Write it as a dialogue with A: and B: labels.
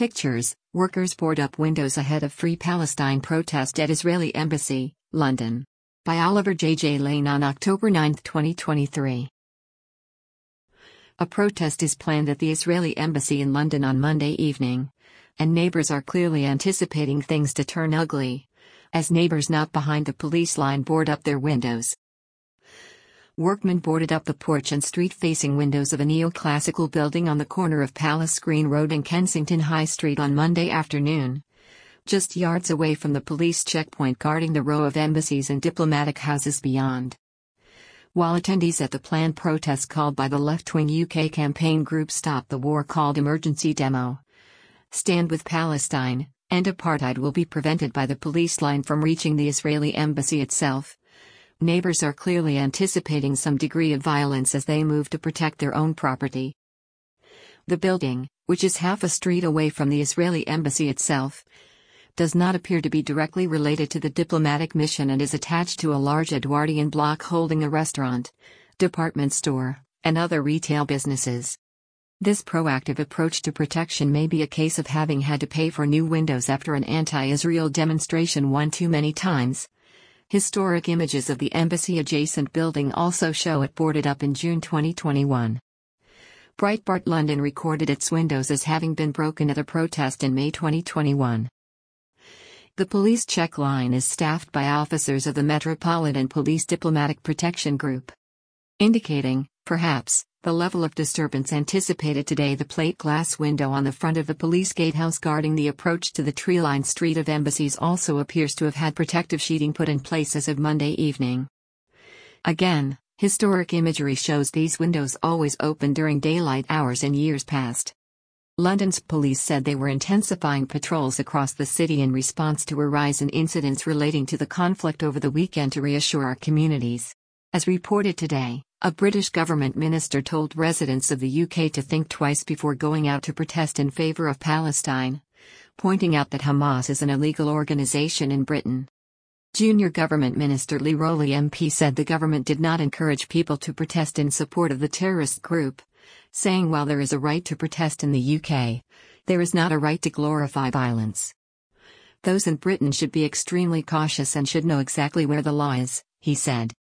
A: Pictures: Workers board up windows ahead of Free Palestine protest at Israeli Embassy, London. By Oliver J. Lane on October 9, 2023. A protest is planned at the Israeli Embassy in London on Monday evening, and neighbors are clearly anticipating things to turn ugly, as neighbors not behind the police line board up their windows. Workmen boarded up the porch and street-facing windows of a neoclassical building on the corner of Palace Green Road and Kensington High Street on Monday afternoon, just yards away from the police checkpoint guarding the row of embassies and diplomatic houses beyond. While attendees at the planned protest called by the left-wing UK campaign group Stop the War called Emergency Demo, Stand with Palestine, and Apartheid will be prevented by the police line from reaching the Israeli embassy itself, neighbors are clearly anticipating some degree of violence as they move to protect their own property. The building, which is half a street away from the Israeli embassy itself, does not appear to be directly related to the diplomatic mission and is attached to a large Edwardian block holding a restaurant, department store, and other retail businesses. This proactive approach to protection may be a case of having had to pay for new windows after an anti-Israel demonstration one too many times. Historic images of the embassy-adjacent building also show it boarded up in June 2021. Breitbart London recorded its windows as having been broken at a protest in May 2021. The police check line is staffed by officers of the Metropolitan Police Diplomatic Protection Group, indicating, perhaps, the level of disturbance anticipated today. The plate glass window on the front of the police gatehouse guarding the approach to the tree-lined street of embassies also appears to have had protective sheeting put in place as of Monday evening. Again, historic imagery shows these windows always open during daylight hours in years past. London's police said they were intensifying patrols across the city in response to a rise in incidents relating to the conflict over the weekend to reassure our communities. As reported today, a British government minister told residents of the UK to think twice before going out to protest in favour of Palestine, pointing out that Hamas is an illegal organisation in Britain. Junior Government Minister Lee Rowley MP said the government did not encourage people to protest in support of the terrorist group, saying while there is a right to protest in the UK, there is not a right to glorify violence. Those in Britain should be extremely cautious and should know exactly where the law is, he said.